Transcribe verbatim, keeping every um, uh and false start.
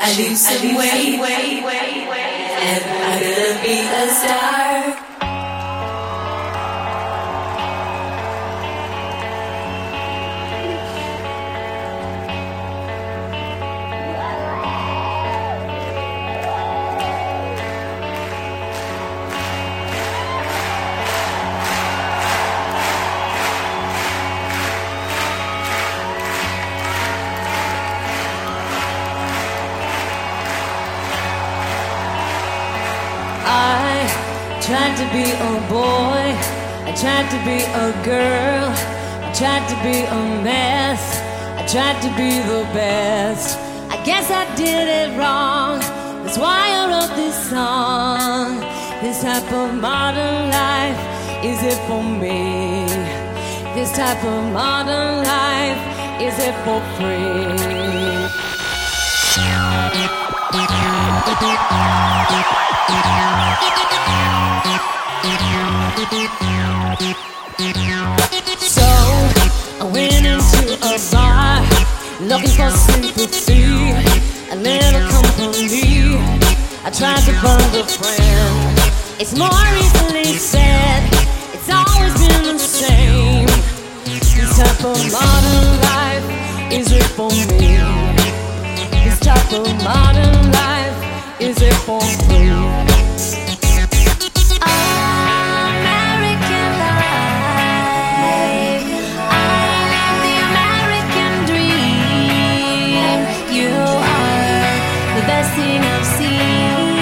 I lose some weight, and I'm gonna be a star. I tried to be a boy, I tried to be a girl, I tried to be a mess, I tried to be the best. I guess I did it wrong, that's why I wrote this song. This type of modern life, is it for me? This type of modern life, is it for free? So I went into a bar, looking for sympathy, a little company. I tried to find a friend. It's more easily said, it's always been the same. This type of modern life, is it for me? This type of modern life, is it for free? American life, I am the American dream. You are the best thing I've seen.